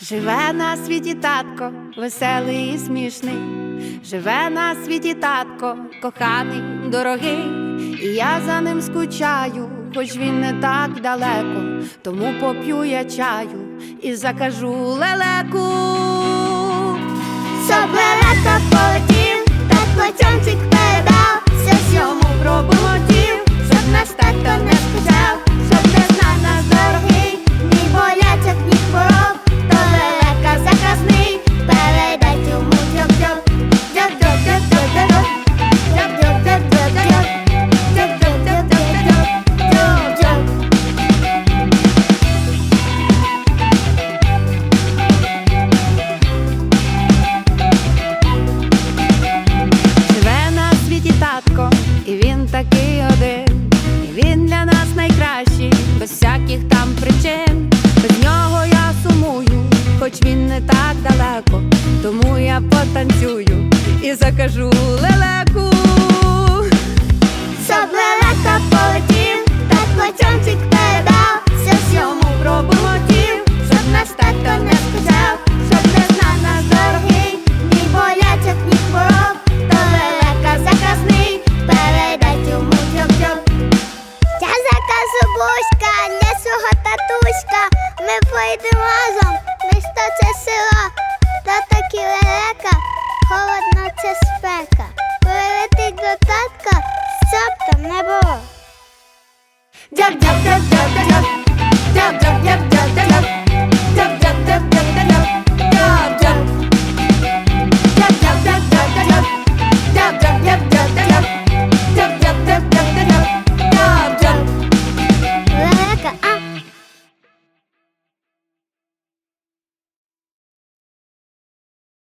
Живе на світі татко, веселий і смішний. Живе на світі татко, коханий, дорогий. І я за ним скучаю, хоч він не так далеко. Тому поп'ю я чаю і закажу лелеку. Щоб лелека полетів, так котенчик передав. Все йому пробурмотів, щоб наш тато не скучав, щоб не знав нас дорогий, ні болячок, ні хвороб. То лелека заказний, передай йому дзьоб-дзьоб. Дзьоб-дзьоб-дзьоб-дзьоб-дзьоб. Дзьоб-дзьоб-дзьоб-дзьоб-дзьоб. Дзьоб-дзьоб-дзьоб-дзьоб-дзьоб. Живе на світі татко, і він такий один. І він для нас найкращий, без всяких там причин. Без нього я сумую, хоч він не так далеко. Тому я потанцюю і закажу лелеку. Щоб лелека полетів, так котенчик передав. Все йому пробурмотів, щоб наш тато не скучав, щоб не знав нас дорогий, ні болячок, ні хвороб. То лелека заказний, передай йому дзьоб-дзьоб. Я закажу бушка для свого татуська. Ми поїдемо